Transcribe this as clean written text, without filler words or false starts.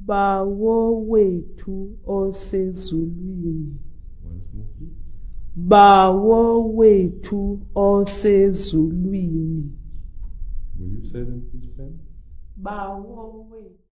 Bawo wethu osezulwini. Once more, please. Bawo wethu osezulwini. Will you say them, please, Pam? Bawo wethu